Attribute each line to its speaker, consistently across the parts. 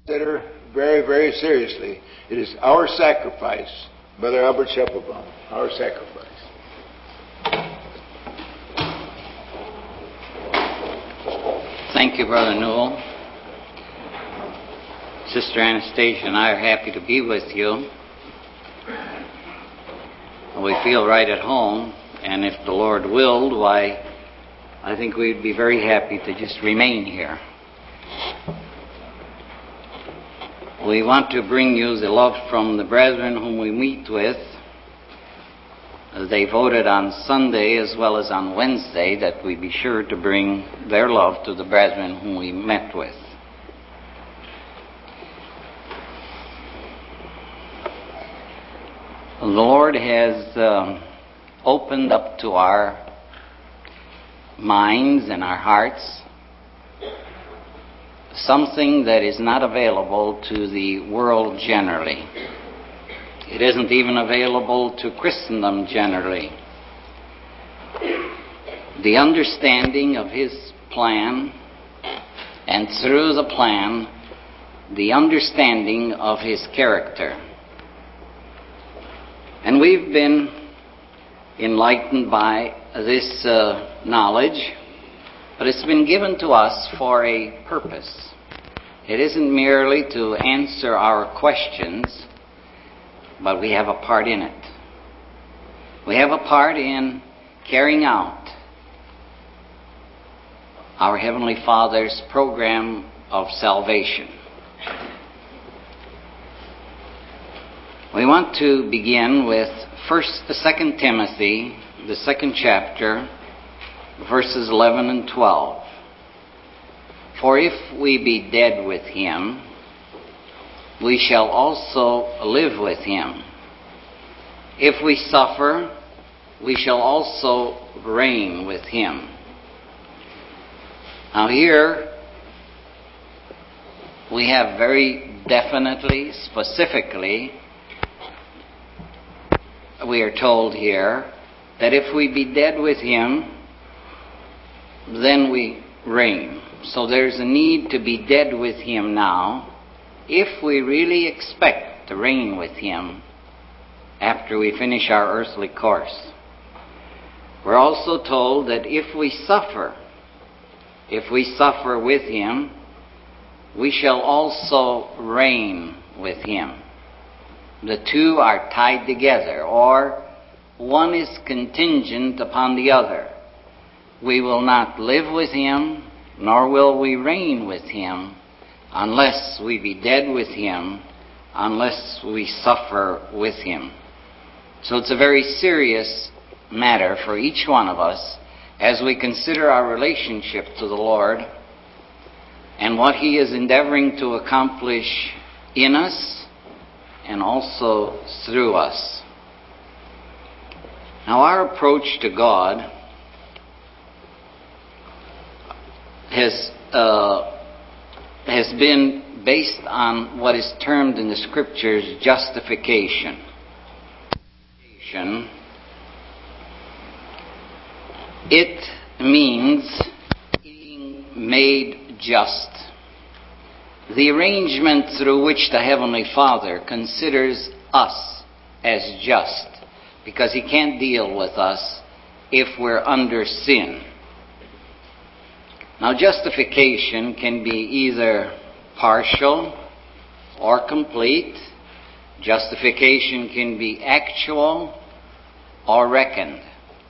Speaker 1: consider very, very seriously. It is our sacrifice, Brother Albert Schepelbaum, our sacrifice.
Speaker 2: Thank you, Brother Newell. Sister Anastasia and I are happy to be with you. We feel right at home, and if the Lord willed, why, I think we'd be very happy to just remain here. We want to bring you the love from the brethren whom we meet with. They voted on Sunday as well as on Wednesday that we be sure to bring their love to the brethren whom we met with. The Lord has opened up to our minds and our hearts something that is not available to the world generally. It isn't even available to Christendom generally. The understanding of His plan, and through the plan, the understanding of His character. And we've been enlightened by this knowledge, but it's been given to us for a purpose. It isn't merely to answer our questions, but we have a part in it. We have a part in carrying out our Heavenly Father's program of salvation. We want to begin with 2 Timothy, the 2nd chapter, verses 11 and 12. For if we be dead with Him, we shall also live with Him. If we suffer, we shall also reign with Him. Now here, we have very definitely, specifically, we are told here that if we be dead with Him, then we reign. So there's a need to be dead with Him now if we really expect to reign with Him after we finish our earthly course. We're also told that if we suffer with Him, we shall also reign with Him. The two are tied together, or one is contingent upon the other. We will not live with Him, nor will we reign with Him, unless we be dead with Him, unless we suffer with Him. So it's a very serious matter for each one of us as we consider our relationship to the Lord and what He is endeavoring to accomplish in us and also through us. Now, our approach to God has been based on what is termed in the Scriptures justification. It means being made just. The arrangement through which the Heavenly Father considers us as just, because He can't deal with us if we're under sin. Now, justification can be either partial or complete. Justification can be actual or reckoned.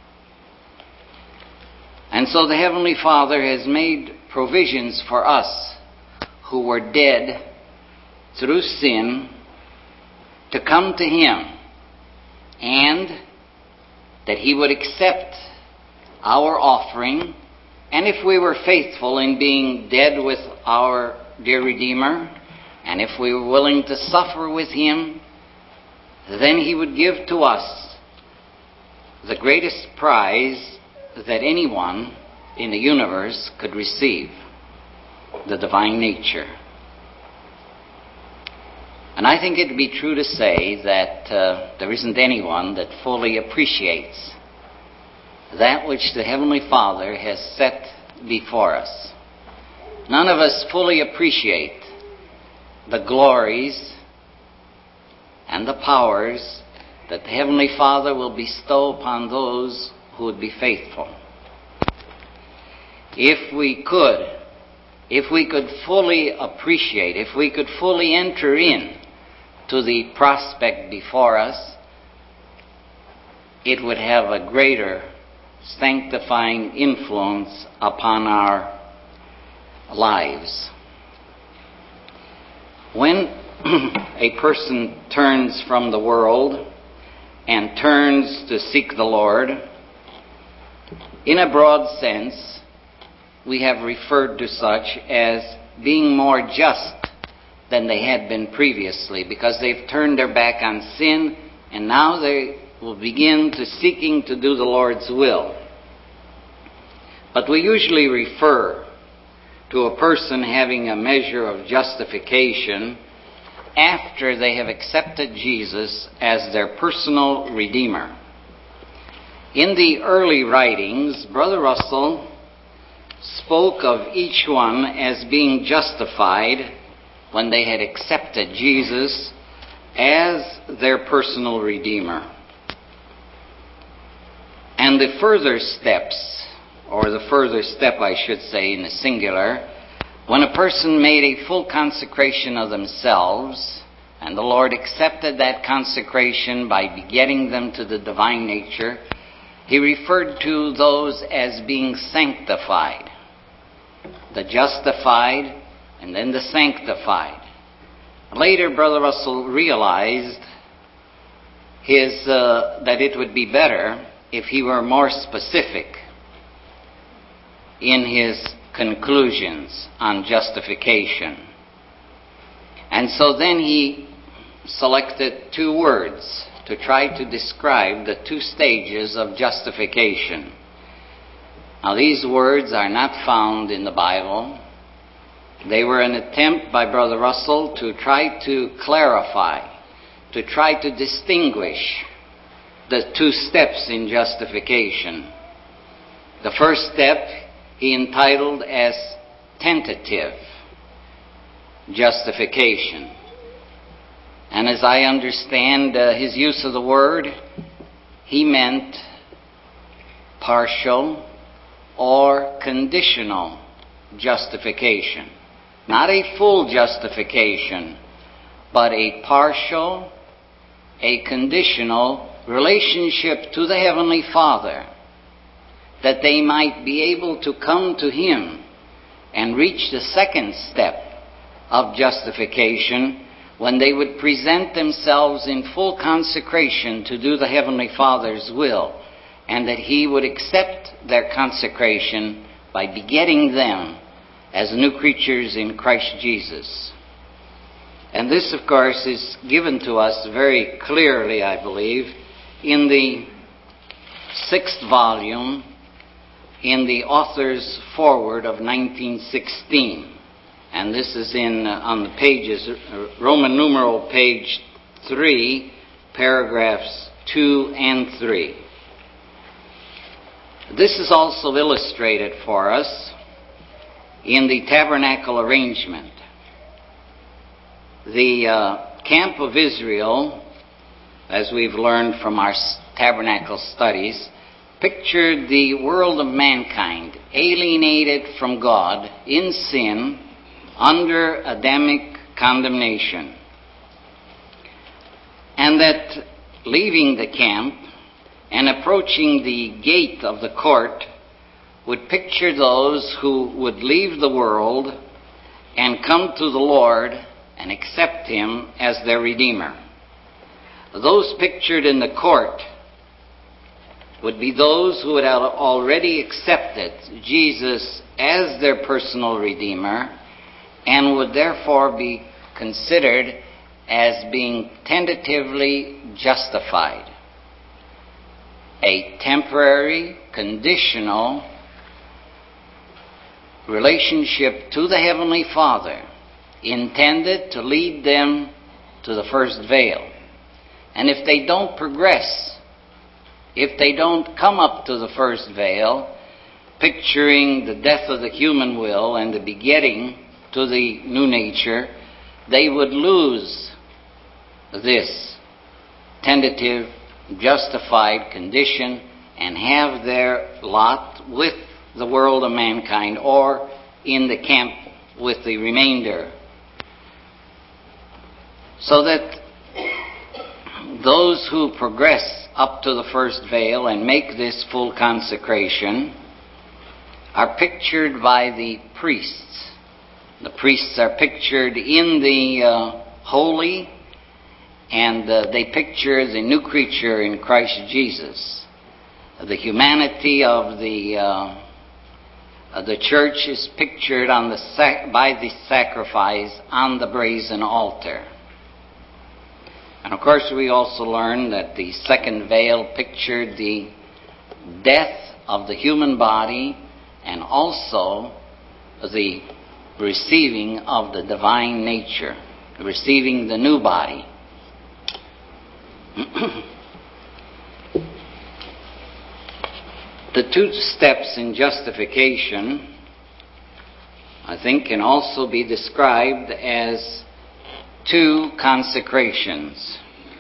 Speaker 2: And so the Heavenly Father has made provisions for us who were dead through sin to come to Him, and that He would accept our offering. And if we were faithful in being dead with our dear Redeemer, and if we were willing to suffer with Him, then He would give to us the greatest prize that anyone in the universe could receive, the divine nature. And I think it would be true to say that there isn't anyone that fully appreciates that which the Heavenly Father has set before us. None of us fully appreciate the glories and the powers that the Heavenly Father will bestow upon those who would be faithful. If we could fully appreciate, if we could fully enter in to the prospect before us, it would have a greater sanctifying influence upon our lives. When a person turns from the world and turns to seek the Lord, in a broad sense, we have referred to such as being more just than they had been previously, because they've turned their back on sin and now they will begin to seeking to do the Lord's will. But we usually refer to a person having a measure of justification after they have accepted Jesus as their personal Redeemer. In the early writings, Brother Russell spoke of each one as being justified when they had accepted Jesus as their personal Redeemer. And the further steps, or the further step I should say in the singular, when a person made a full consecration of themselves, and the Lord accepted that consecration by begetting them to the divine nature, He referred to those as being sanctified. The justified and then the sanctified. Later, Brother Russell realized that it would be better if he were more specific in his conclusions on justification. And so then he selected two words to try to describe the two stages of justification. Now, these words are not found in the Bible. They were an attempt by Brother Russell to try to clarify, to try to distinguish the two steps in justification. The first step he entitled as tentative justification. And as I understand his use of the word, he meant partial or conditional justification. Not a full justification, but a partial, a conditional relationship to the Heavenly Father, that they might be able to come to Him and reach the second step of justification when they would present themselves in full consecration to do the Heavenly Father's will, and that He would accept their consecration by begetting them as new creatures in Christ Jesus. And this, of course, is given to us very clearly, I believe, in the 6th volume in the author's foreword of 1916. And this is on the pages, Roman numeral page 3, paragraphs 2 and 3. This is also illustrated for us in the tabernacle arrangement. The camp of Israel, as we've learned from our tabernacle studies, pictured the world of mankind alienated from God in sin under Adamic condemnation. And that leaving the camp and approaching the gate of the court would picture those who would leave the world and come to the Lord and accept Him as their Redeemer. Those pictured in the court would be those who had already accepted Jesus as their personal Redeemer and would therefore be considered as being tentatively justified. A temporary, conditional relationship to the Heavenly Father intended to lead them to the first veil. And if they don't progress, if they don't come up to the first veil, picturing the death of the human will and the begetting to the new nature, they would lose this tentative, justified condition and have their lot with the world of mankind, or in the camp with the remainder. So that those who progress up to the first veil and make this full consecration are pictured by the priests. The priests are pictured in the holy, and they picture the new creature in Christ Jesus. The humanity of the church is pictured by the sacrifice on the brazen altar. And of course we also learn that the second veil pictured the death of the human body and also the receiving of the divine nature, receiving the new body. The two steps in justification, I think, can also be described as two consecrations.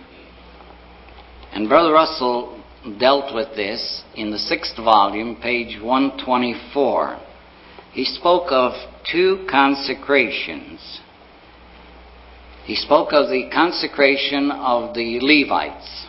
Speaker 2: And Brother Russell dealt with this in the 6th volume, page 124. He spoke of two consecrations. He spoke of the consecration of the Levites.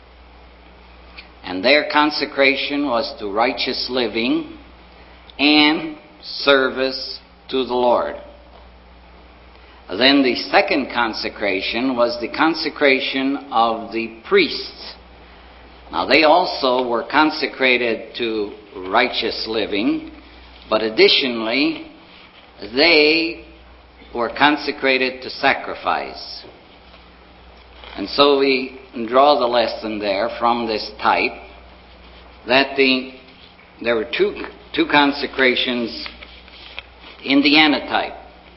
Speaker 2: And their consecration was to righteous living and service to the Lord. Then the second consecration was the consecration of the priests. Now they also were consecrated to righteous living, but additionally they were consecrated to sacrifice. And so we draw the lesson there from this type that there were two consecrations in the antitype.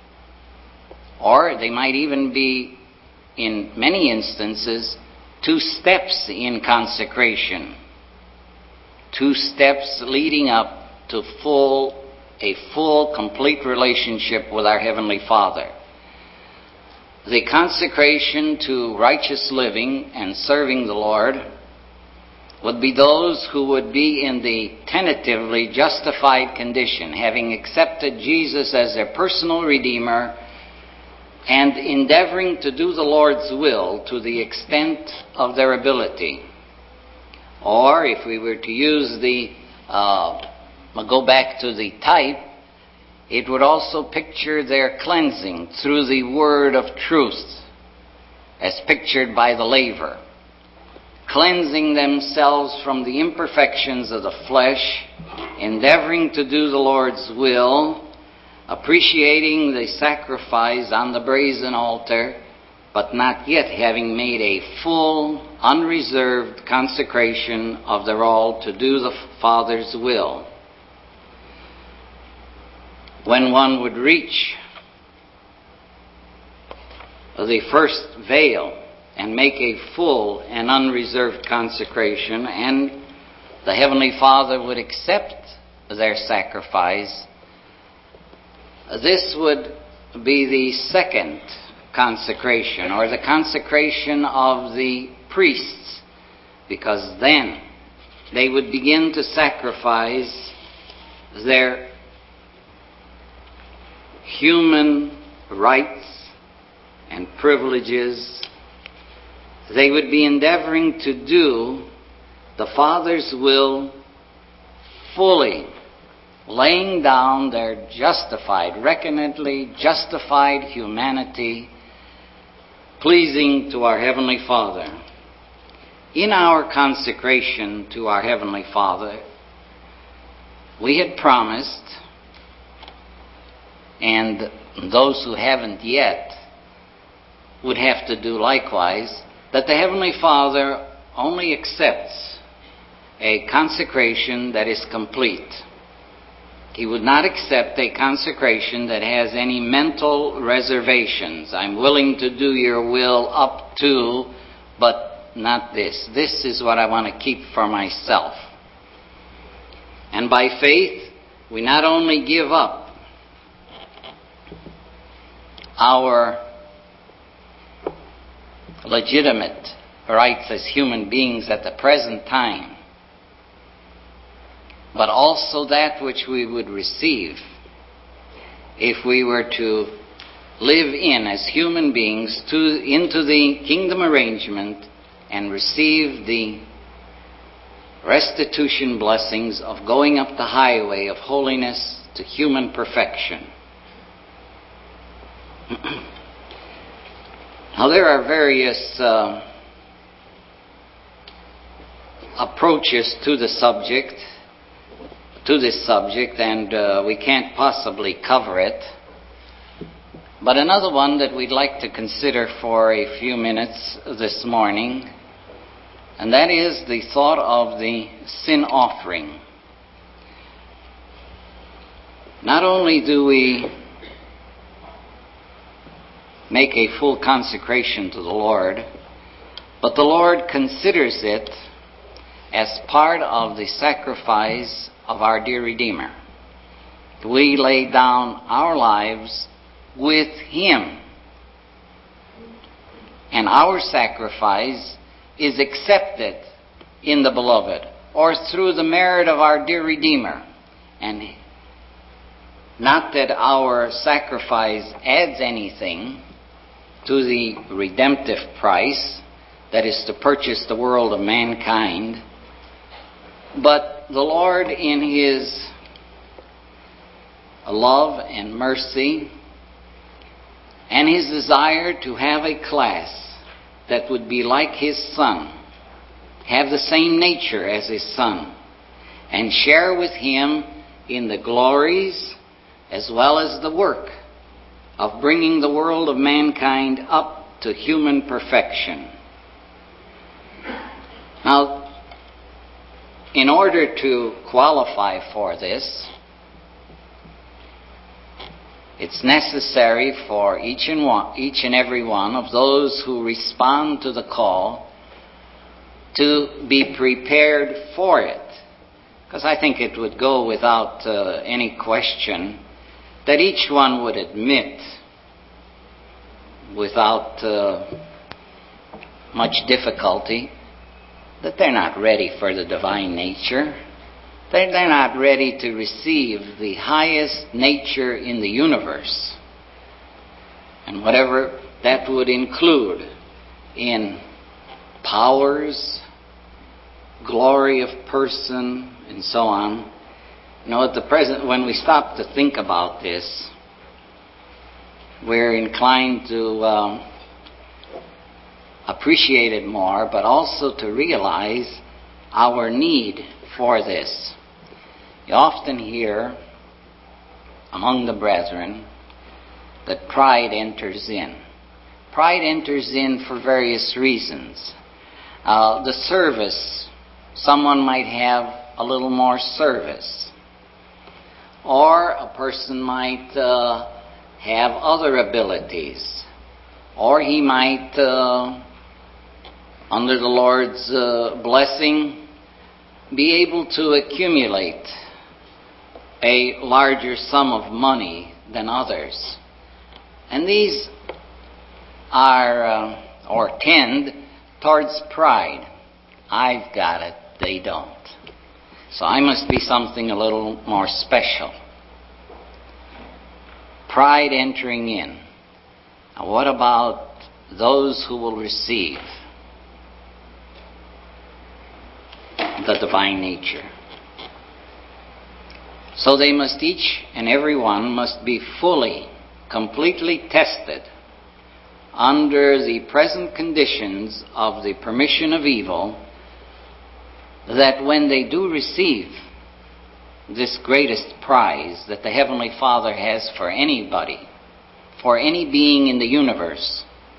Speaker 2: Or they might even be, in many instances, two steps in consecration. Two steps leading up to a full, complete relationship with our Heavenly Father. The consecration to righteous living and serving the Lord would be those who would be in the tentatively justified condition, having accepted Jesus as their personal Redeemer and endeavoring to do the Lord's will to the extent of their ability. Or, if we were to use go back to the type, it would also picture their cleansing through the word of truth, as pictured by the laver. Cleansing themselves from the imperfections of the flesh, endeavoring to do the Lord's will, appreciating the sacrifice on the brazen altar, but not yet having made a full, unreserved consecration of their all to do the Father's will. When one would reach the first veil and make a full and unreserved consecration, and the Heavenly Father would accept their sacrifice, this would be the second consecration, or the consecration of the priests, because then they would begin to sacrifice their human rights and privileges. They would be endeavoring to do the Father's will fully, laying down their reckonedly justified humanity, pleasing to our Heavenly Father. In our consecration to our Heavenly Father, we had promised, and those who haven't yet would have to do likewise, that the Heavenly Father only accepts a consecration that is complete. He would not accept a consecration that has any mental reservations. I'm willing to do your will up to, but not this. This is what I want to keep for myself. And by faith, we not only give up our legitimate rights as human beings at the present time, but also that which we would receive if we were to live in as human beings into the kingdom arrangement and receive the restitution blessings of going up the highway of holiness to human perfection. Now there are various approaches to this subject, and we can't possibly cover it. But another one that we'd like to consider for a few minutes this morning, and that is the thought of the sin offering. Not only do we make a full consecration to the Lord, but the Lord considers it as part of the sacrifice of our dear Redeemer. We lay down our lives with Him, and our sacrifice is accepted in the Beloved, or through the merit of our dear Redeemer. And not that our sacrifice adds anything to the redemptive price that is to purchase the world of mankind, but the Lord, in His love and mercy and His desire to have a class that would be like His Son, have the same nature as His Son, and share with Him in the glories as well as the work of bringing the world of mankind up to human perfection. Now, in order to qualify for this, it's necessary for each and every one of those who respond to the call to be prepared for it. Because I think it would go without any question that each one would admit without much difficulty that they're not ready for the divine nature. They're not ready to receive the highest nature in the universe, and whatever that would include in powers, glory of person, and so on. You know, at the present, when we stop to think about this, we're inclined to appreciate it more, but also to realize our need for this. You often hear among the brethren that pride enters in. Pride enters in for various reasons. The service, someone might have a little more service. Or a person might have other abilities. Or he might, under the Lord's blessing, be able to accumulate a larger sum of money than others. And these are, or tend towards pride. I've got it, they don't. So I must be something a little more special. Pride entering in. Now what about those who will receive the divine nature? So they must, each and every one must be fully, completely tested under the present conditions of the permission of evil, that when they do receive this greatest prize that the Heavenly Father has for anybody, for any being in the universe,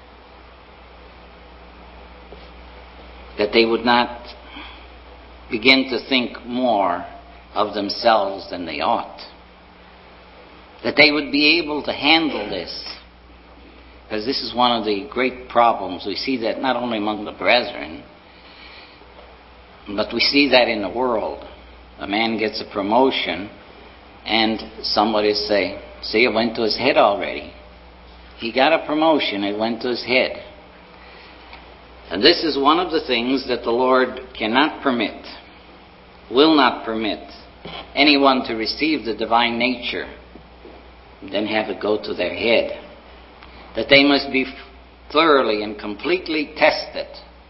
Speaker 2: that they would not begin to think more of themselves than they ought. That they would be able to handle this. Because this is one of the great problems. We see that not only among the brethren, but we see that in the world. A man gets a promotion and somebody say, see, it went to his head already. He got a promotion, it went to his head. And this is one of the things that the Lord cannot permit, will not permit anyone to receive the divine nature, then have it go to their head. That they must be thoroughly and completely tested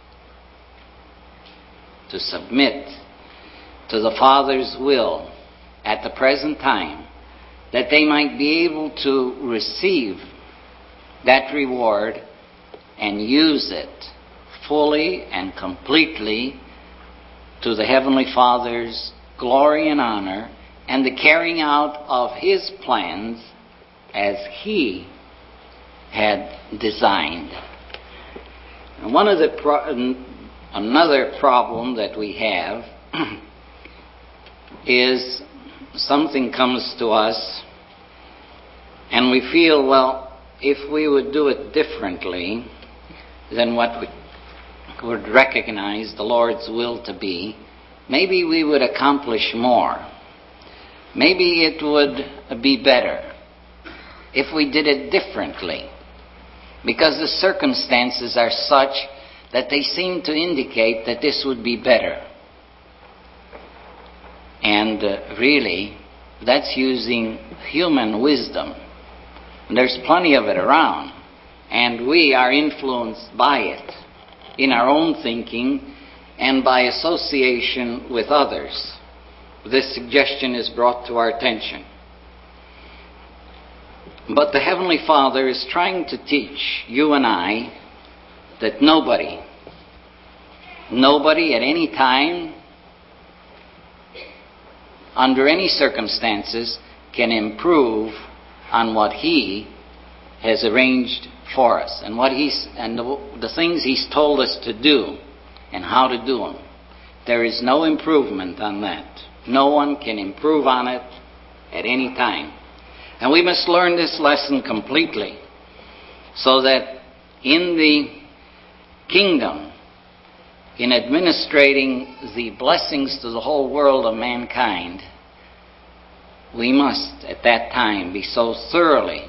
Speaker 2: to submit to the Father's will at the present time, that they might be able to receive that reward and use it fully and completely to the Heavenly Father's glory and honor and the carrying out of His plans as He had designed. And another problem that we have is something comes to us and we feel, well, if we would do it differently than what we would recognize the Lord's will to be, maybe we would accomplish more. Maybe it would be better if we did it differently, because the circumstances are such that they seem to indicate that this would be better. And really, that's using human wisdom. There's plenty of it around, and we are influenced by it in our own thinking and by association with others. This suggestion is brought to our attention. But the Heavenly Father is trying to teach you and I that nobody at any time, under any circumstances, can improve on what He has arranged for us and the things He's told us to do and how to do them. There is no improvement on that. No one can improve on it at any time. And we must learn this lesson completely so that in the kingdom, in administrating the blessings to the whole world of mankind, we must at that time be so thoroughly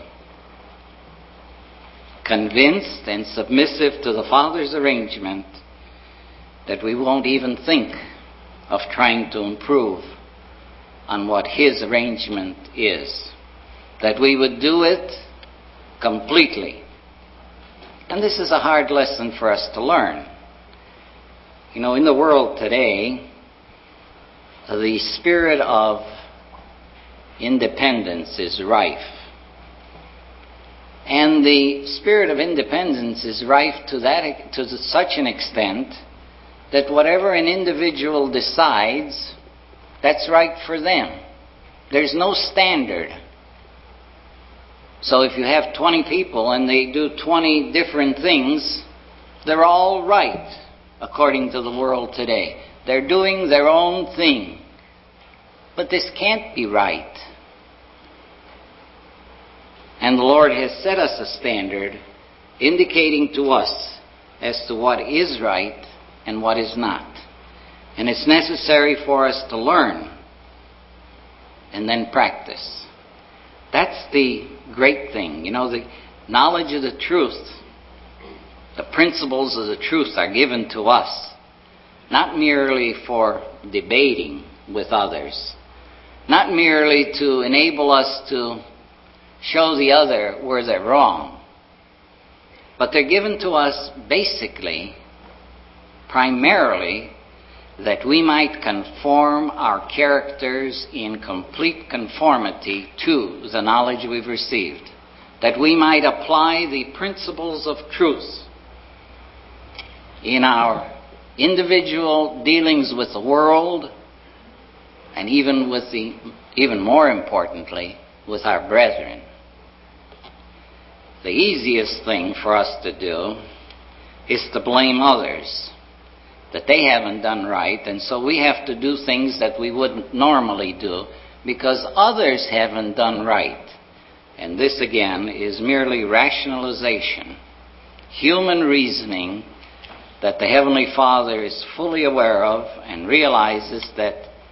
Speaker 2: convinced and submissive to the Father's arrangement that we won't even think of trying to improve on what His arrangement is. That we would do it completely. And this is a hard lesson for us to learn. You know, in the world today, the spirit of independence is rife. And the spirit of independence is rife to such an extent that whatever an individual decides, that's right for them. There's no standard. So if you have 20 people and they do 20 different things, they're all right according to the world today. They're doing their own thing. But this can't be right. And the Lord has set us a standard indicating to us as to what is right and what is not. And it's necessary for us to learn and then practice. That's the great thing. You know, the knowledge of the truth, the principles of the truth are given to us, not merely for debating with others, not merely to enable us to show the other where they're wrong, but they're given to us basically, primarily, that we might conform our characters in complete conformity to the knowledge we've received, that we might apply the principles of truth in our individual dealings with the world, and even more importantly, with our brethren. The easiest thing for us to do is to blame others, that they haven't done right, and so we have to do things that we wouldn't normally do because others haven't done right. And this again is merely rationalization, human reasoning that the Heavenly Father is fully aware of and realizes that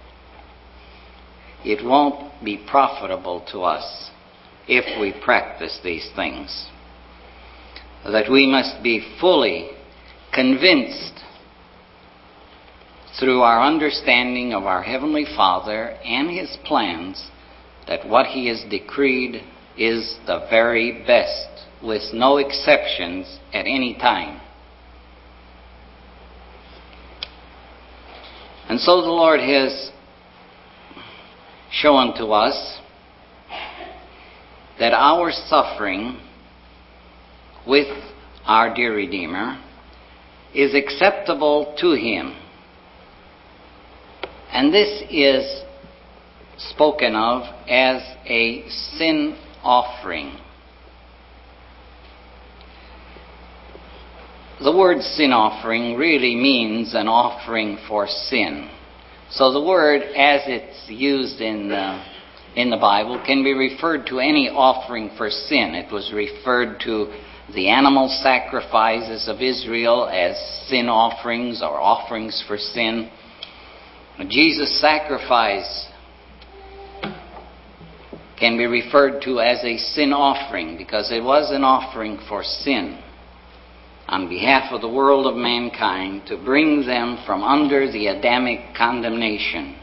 Speaker 2: it won't be profitable to us if we practice these things. That we must be fully convinced through our understanding of our Heavenly Father and His plans that what He has decreed is the very best, with no exceptions at any time. And so the Lord has shown to us that our suffering with our dear Redeemer is acceptable to Him. And this is spoken of as a sin offering. The word sin offering really means an offering for sin. So the word, as it's used in the Bible, can be referred to any offering for sin. It was referred to the animal sacrifices of Israel as sin offerings or offerings for sin. Jesus' sacrifice can be referred to as a sin offering because it was an offering for sin on behalf of the world of mankind to bring them from under the Adamic condemnation.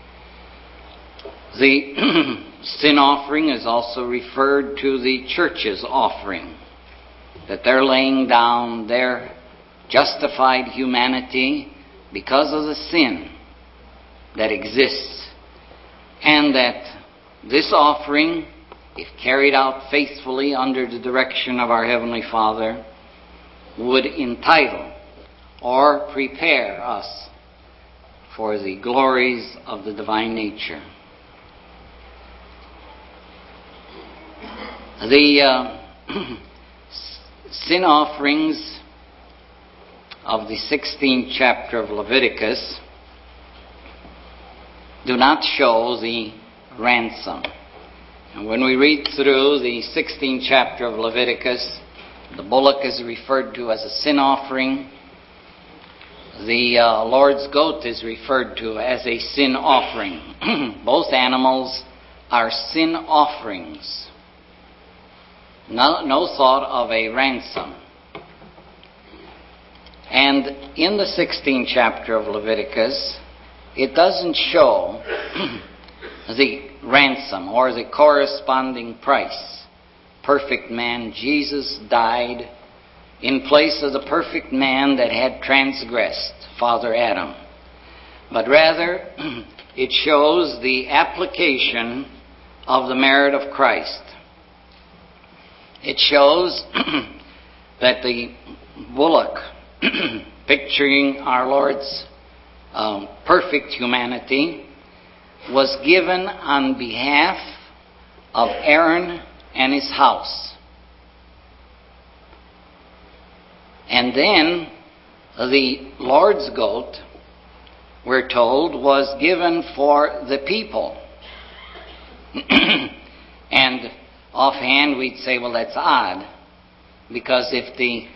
Speaker 2: The sin offering is also referred to the church's offering, that they're laying down their justified humanity because of the sin that exists, and that this offering, if carried out faithfully under the direction of our Heavenly Father, would entitle or prepare us for the glories of the divine nature. The sin offerings of the 16th chapter of Leviticus do not show the ransom. And when we read through the 16th chapter of Leviticus, the bullock is referred to as a sin offering. The Lord's goat is referred to as a sin offering. Both animals are sin offerings. No thought of a ransom. And in the 16th chapter of Leviticus, it doesn't show the ransom or the corresponding price. Perfect man, Jesus, died in place of the perfect man that had transgressed, Father Adam. But rather, it shows the application of the merit of Christ. It shows that the bullock, picturing our Lord's perfect humanity, was given on behalf of Aaron and his house. And then the Lord's goat, we're told, was given for the people. And offhand we'd say, well, that's odd, because if the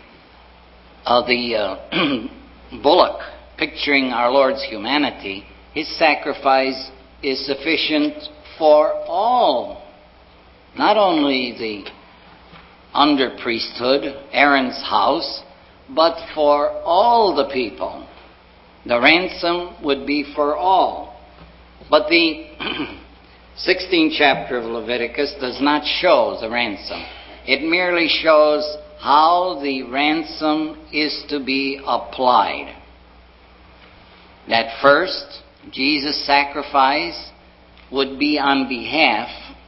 Speaker 2: bullock picturing our Lord's humanity, his sacrifice is sufficient for all, not only the under priesthood, Aaron's house, but for all the people. The ransom would be for all. But the 16th chapter of Leviticus does not show the ransom. It merely shows how the ransom is to be applied. That first, Jesus' sacrifice would be on behalf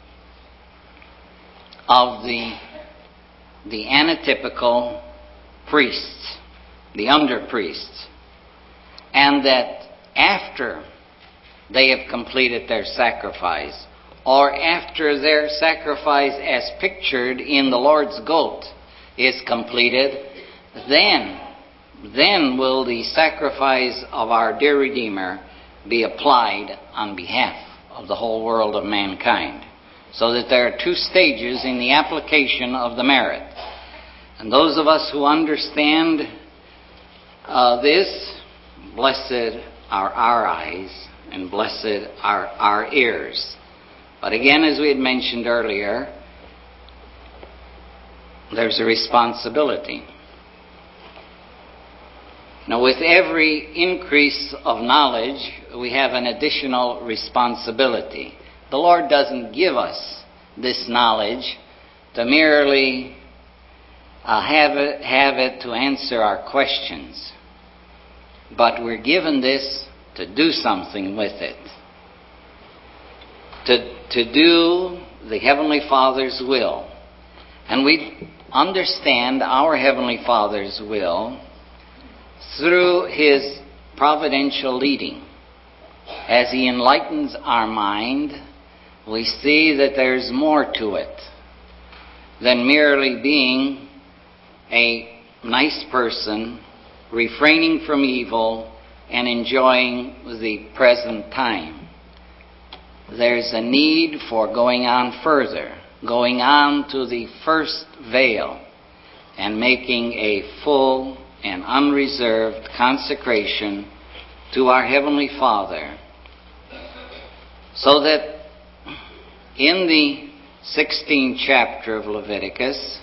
Speaker 2: of the anatypical priests, the under priests, and that after they have completed their sacrifice, or after their sacrifice as pictured in the Lord's goat is completed, then will the sacrifice of our dear Redeemer be applied on behalf of the whole world of mankind. So that there are two stages in the application of the merit. And those of us who understand this, blessed are our eyes and blessed are our ears. But again, as we had mentioned earlier, there's a responsibility. Now, with every increase of knowledge, we have an additional responsibility. The Lord doesn't give us this knowledge to merely have it to answer our questions, but we're given this to do something with it, to do the Heavenly Father's will. And we understand our Heavenly Father's will through His providential leading. As He enlightens our mind, we see that there's more to it than merely being a nice person, refraining from evil, and enjoying the present time. There's a need for going on further, going on to the first veil, and making a full and unreserved consecration to our Heavenly Father, so that in the 16th chapter of Leviticus,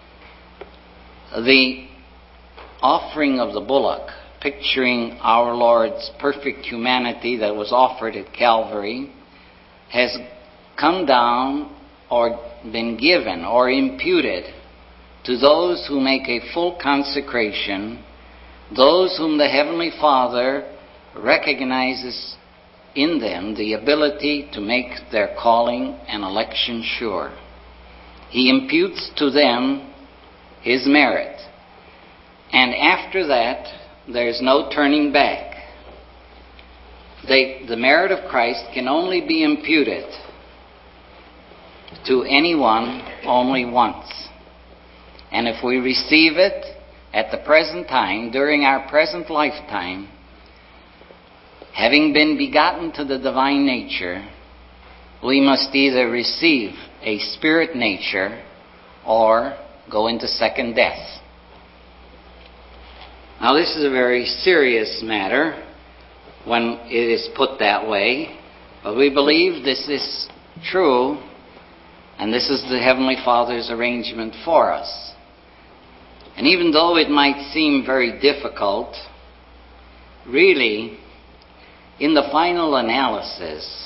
Speaker 2: the offering of the bullock, picturing our Lord's perfect humanity that was offered at Calvary, has come down or been given or imputed to those who make a full consecration, those whom the Heavenly Father recognizes in them the ability to make their calling and election sure. He imputes to them His merit. And after that, there's no turning back. The merit of Christ can only be imputed to anyone only once. And if we receive it at the present time, during our present lifetime, having been begotten to the divine nature, we must either receive a spirit nature or go into second death. Now, this is a very serious matter when it is put that way, but we believe this is true, and this is the Heavenly Father's arrangement for us. And even though it might seem very difficult, really, in the final analysis,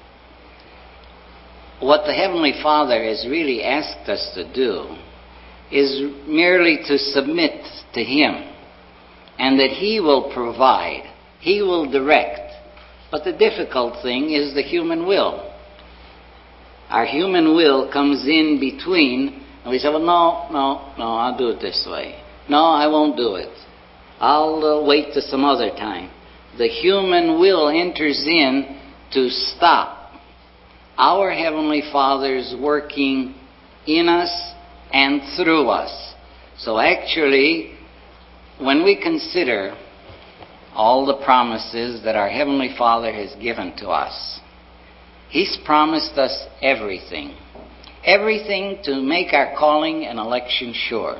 Speaker 2: what the Heavenly Father has really asked us to do is merely to submit to Him, and that He will provide, He will direct. But the difficult thing is the human will. Our human will comes in between, and we say, well, no, I'll do it this way. No, I won't do it. I'll wait to some other time. The human will enters in to stop our Heavenly Father's working in us and through us. So actually, when we consider all the promises that our Heavenly Father has given to us, He's promised us everything. Everything to make our calling and election sure.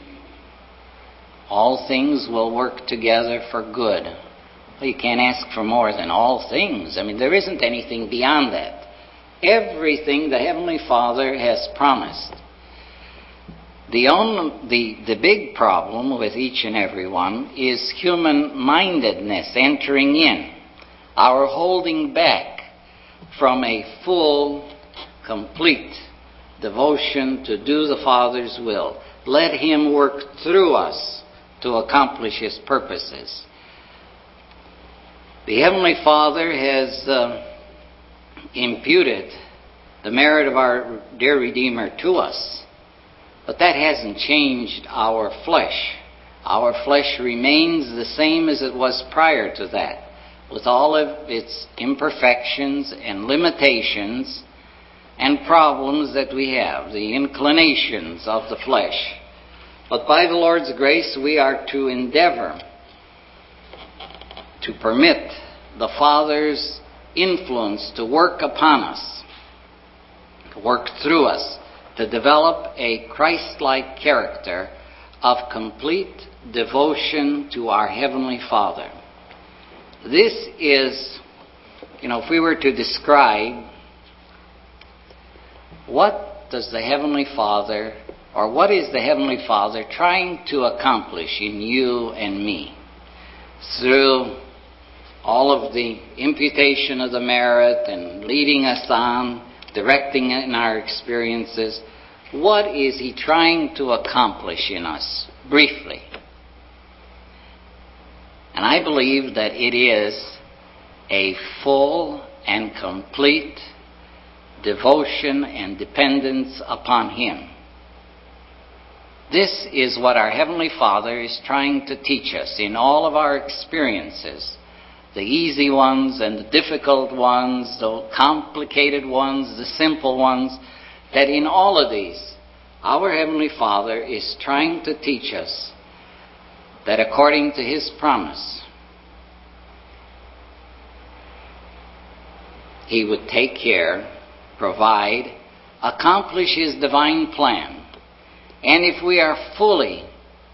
Speaker 2: All things will work together for good. Well, you can't ask for more than all things. I mean, there isn't anything beyond that. Everything the Heavenly Father has promised. The big problem with each and every one is human-mindedness entering in. Our holding back from a full, complete devotion to do the Father's will. Let Him work through us to accomplish His purposes. The Heavenly Father has imputed the merit of our dear Redeemer to us, but that hasn't changed our flesh. Our flesh remains the same as it was prior to that, with all of its imperfections and limitations and problems that we have, the inclinations of the flesh. But by the Lord's grace, we are to endeavor to permit the Father's influence to work upon us, to work through us, to develop a Christ-like character of complete devotion to our Heavenly Father. This is, if we were to describe what does the Heavenly Father, or what is the Heavenly Father trying to accomplish in you and me? through all of the imputation of the merit and leading us on, directing in our experiences, what is He trying to accomplish in us, briefly? And I believe that it is a full and complete devotion and dependence upon Him. This is what our Heavenly Father is trying to teach us in all of our experiences, the easy ones and the difficult ones, the complicated ones, the simple ones, that in all of these, our Heavenly Father is trying to teach us that according to His promise, He would take care, provide, accomplish His divine plan. And if we are fully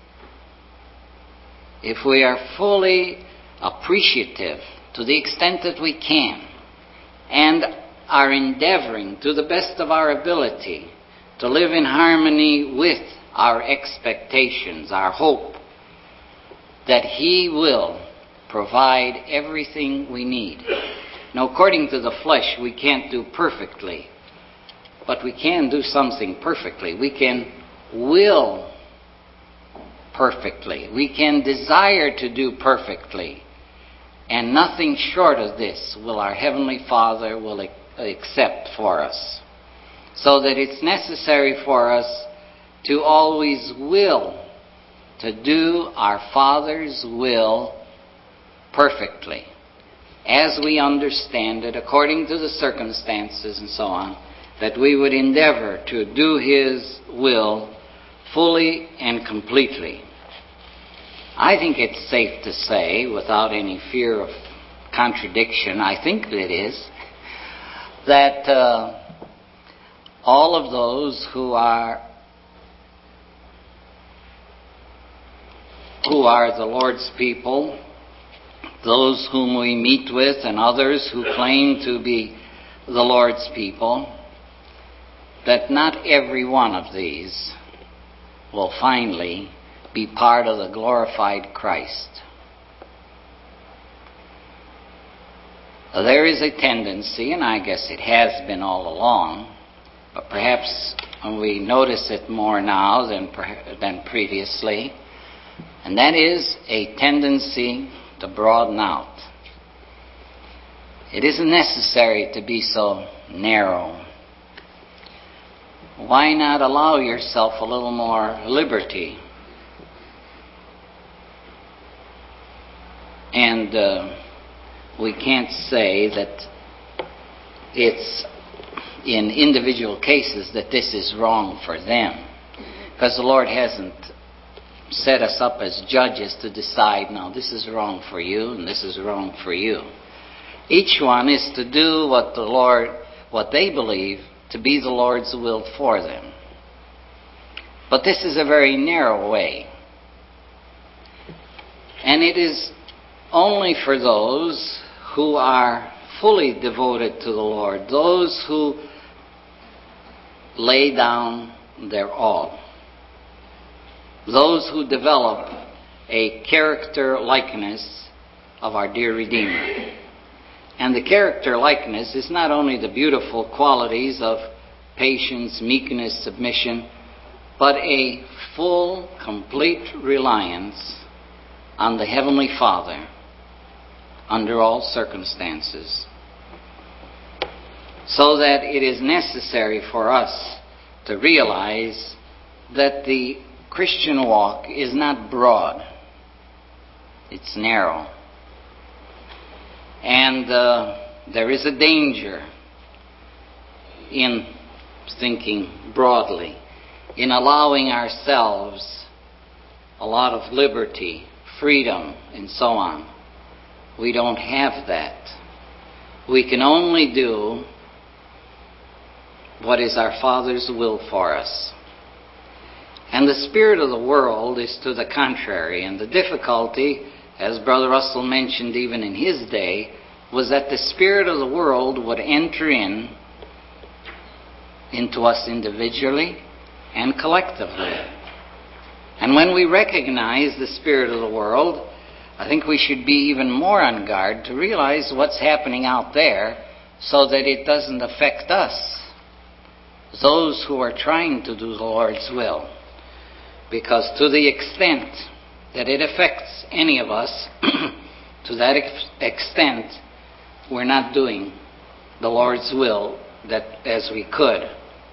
Speaker 2: appreciative to the extent that we can, and are endeavoring to the best of our ability to live in harmony with our expectations, our hope, that He will provide everything we need. Now, according to the flesh, we can't do perfectly, but we can do something perfectly. We can will perfectly. We can desire to do perfectly. And nothing short of this will our Heavenly Father will accept for us. So that it's necessary for us to always will to do our Father's will perfectly, as we understand it, according to the circumstances and so on, that we would endeavor to do His will fully and completely. I think it's safe to say, without any fear of contradiction, I think that it is, that all of those who are the Lord's people, those whom we meet with and others who claim to be the Lord's people, that not every one of these will finally be part of the glorified Christ. There is a tendency, and I guess it has been all along, but perhaps we notice it more now than previously, and that is a tendency to broaden out. It isn't necessary to be so narrow. Why not allow yourself a little more liberty? And we can't say that it's in individual cases that this is wrong for them, because the Lord hasn't set us up as judges to decide, no, this is wrong for you and this is wrong for you. Each one is to do what they believe to be the Lord's will for them. But this is a very narrow way. And it is only for those who are fully devoted to the Lord, those who lay down their all, those who develop a character likeness of our dear Redeemer. And the character likeness is not only the beautiful qualities of patience, meekness, submission, but a full, complete reliance on the Heavenly Father under all circumstances. So that it is necessary for us to realize that the Christian walk is not broad. It's narrow. And there is a danger in thinking broadly, in allowing ourselves a lot of liberty, freedom, and so on. We don't have that. We can only do what is our Father's will for us. And the spirit of the world is to the contrary. And the difficulty, as Brother Russell mentioned even in his day, was that the spirit of the world would enter into us individually and collectively. And when we recognize the spirit of the world, I think we should be even more on guard to realize what's happening out there so that it doesn't affect us, those who are trying to do the Lord's will. Because to the extent that it affects any of us, to that extent, we're not doing the Lord's will that as we could.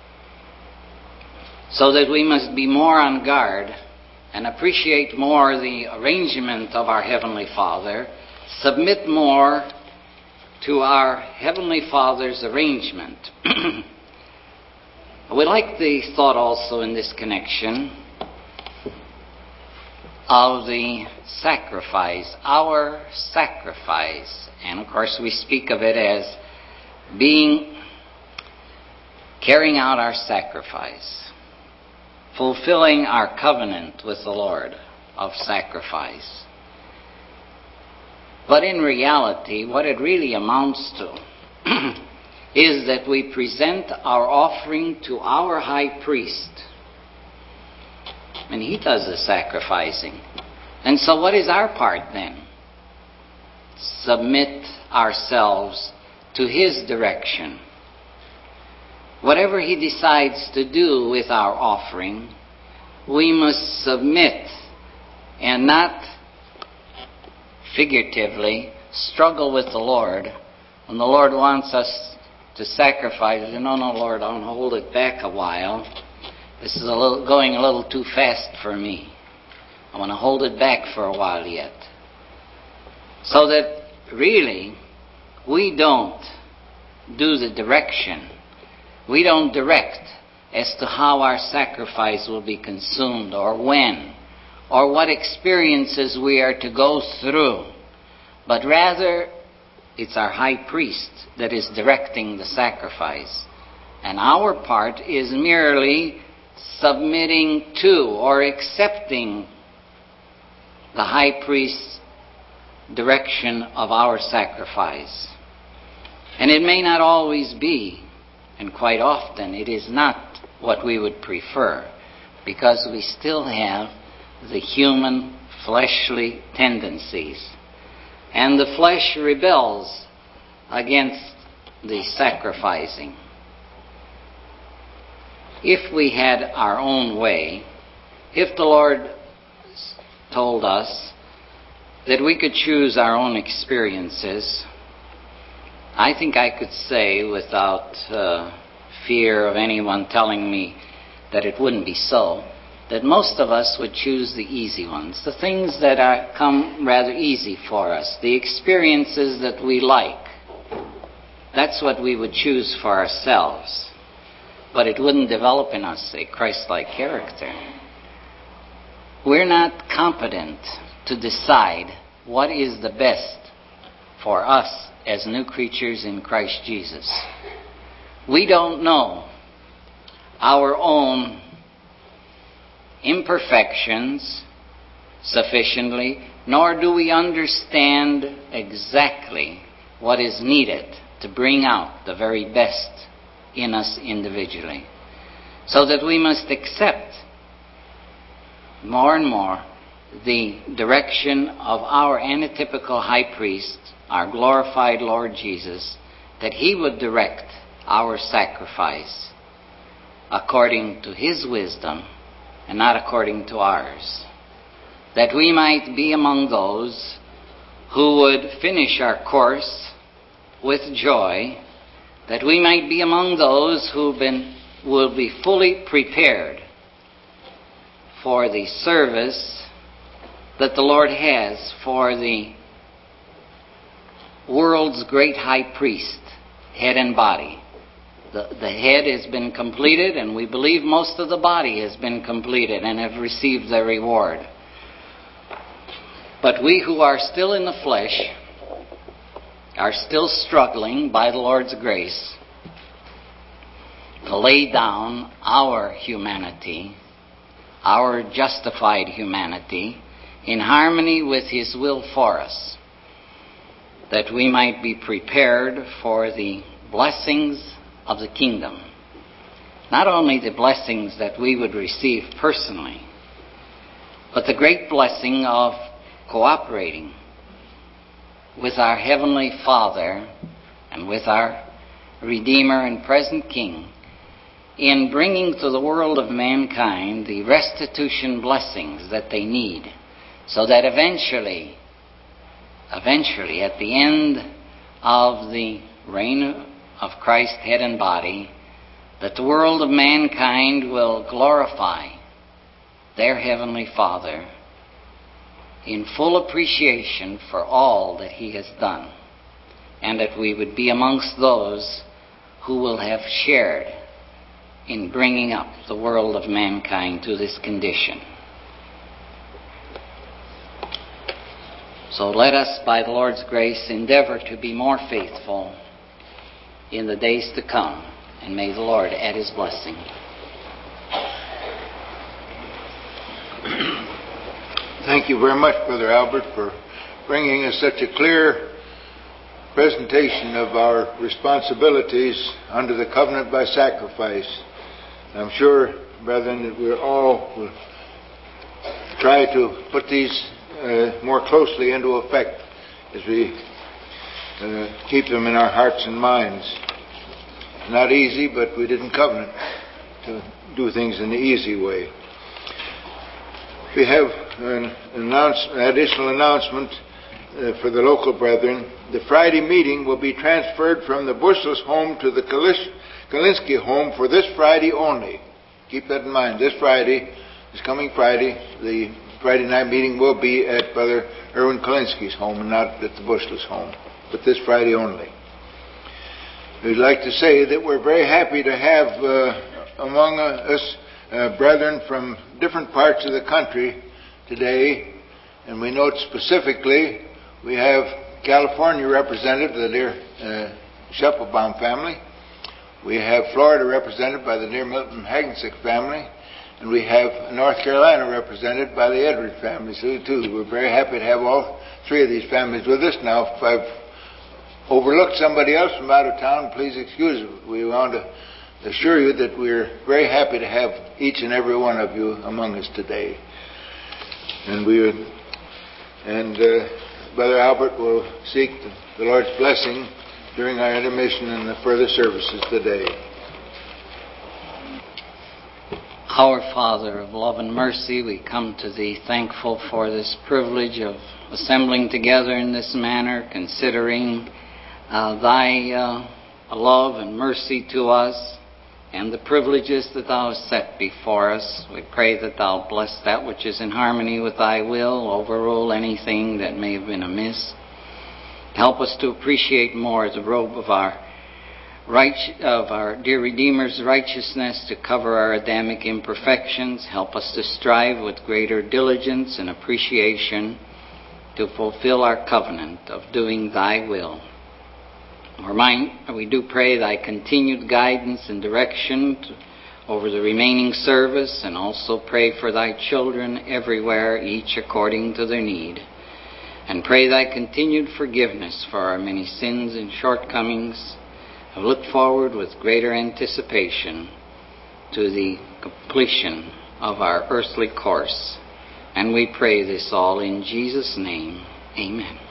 Speaker 2: So that we must be more on guard and appreciate more the arrangement of our Heavenly Father, submit more to our Heavenly Father's arrangement. I would like the thought also in this connection of the sacrifice, our sacrifice. And of course we speak of it as carrying out our sacrifice, fulfilling our covenant with the Lord of sacrifice. But in reality, what it really amounts to is that we present our offering to our high priest. And he does the sacrificing. And so what is our part then? Submit ourselves to his direction. Whatever he decides to do with our offering, we must submit and not figuratively struggle with the Lord. When the Lord wants us to sacrifice, no, Lord, I'll hold it back a while. This is going a little too fast for me. I want to hold it back for a while yet. So that really we don't do the direction. We don't direct as to how our sacrifice will be consumed or when or what experiences we are to go through. But rather, it's our high priest that is directing the sacrifice. And our part is merely submitting to or accepting the high priest's direction of our sacrifice. And it may not always be, and quite often it is not what we would prefer, because we still have the human fleshly tendencies. And the flesh rebels against the sacrificing. If we had our own way, if the Lord told us that we could choose our own experiences, I think I could say without fear of anyone telling me that it wouldn't be so, that most of us would choose the easy ones, the things that come rather easy for us, the experiences that we like. That's what we would choose for ourselves. But it wouldn't develop in us a Christ-like character. We're not competent to decide what is the best for us as new creatures in Christ Jesus. We don't know our own imperfections sufficiently, nor do we understand exactly what is needed to bring out the very best in us individually. So that we must accept more and more the direction of our antitypical high priest, our glorified Lord Jesus, that he would direct our sacrifice according to his wisdom and not according to ours. That we might be among those who would finish our course with joy, that we might be among those who will be fully prepared for the service that the Lord has for the world's great high priest, head and body. The head has been completed, and we believe most of the body has been completed and have received their reward. But we who are still in the flesh are still struggling by the Lord's grace to lay down our humanity, our justified humanity, in harmony with his will for us, that we might be prepared for the blessings of the kingdom. Not only the blessings that we would receive personally, but the great blessing of cooperating with our Heavenly Father and with our Redeemer and present King in bringing to the world of mankind the restitution blessings that they need, so that eventually, at the end of the reign of Christ's head and body, that the world of mankind will glorify their Heavenly Father in full appreciation for all that He has done, and that we would be amongst those who will have shared in bringing up the world of mankind to this condition. So let us, by the Lord's grace, endeavor to be more faithful in the days to come, and may the Lord add His blessing.
Speaker 1: Thank you very much, Brother Albert, for bringing us such a clear presentation of our responsibilities under the covenant by sacrifice. I'm sure, brethren, that we all will try to put these more closely into effect as we keep them in our hearts and minds. Not easy, but we didn't covenant to do things in the easy way. We have an additional announcement for the local brethren. The Friday meeting will be transferred from the Bushless home to the Kalinsky home for this Friday only. Keep that in mind. This Friday, this coming Friday, the Friday night meeting will be at Brother Erwin Kalinsky's home and not at the Bushless home, but this Friday only. We'd like to say that we're very happy to have among us brethren from different parts of the country today, and we note specifically we have California represented by the dear Schepelbaum family. We have Florida represented by the dear Milton Hagensick family, and we have North Carolina represented by the Edwards family. So too, we're very happy to have all three of these families with us now. If I've overlooked somebody else from out of town, please excuse me. We want to assure you that we're very happy to have each and every one of you among us today. And Brother Albert will seek the Lord's blessing during our intermission and the further services today.
Speaker 2: Our Father of love and mercy, we come to Thee thankful for this privilege of assembling together in this manner, considering Thy love and mercy to us and the privileges that Thou hast set before us. We pray that Thou bless that which is in harmony with Thy will, overrule anything that may have been amiss. Help us to appreciate more the robe of our dear Redeemer's righteousness to cover our Adamic imperfections. Help us to strive with greater diligence and appreciation to fulfill our covenant of doing Thy will. We do pray Thy continued guidance and direction over the remaining service, and also pray for Thy children everywhere, each according to their need. And pray Thy continued forgiveness for our many sins and shortcomings. I look forward with greater anticipation to the completion of our earthly course. And we pray this all in Jesus' name. Amen.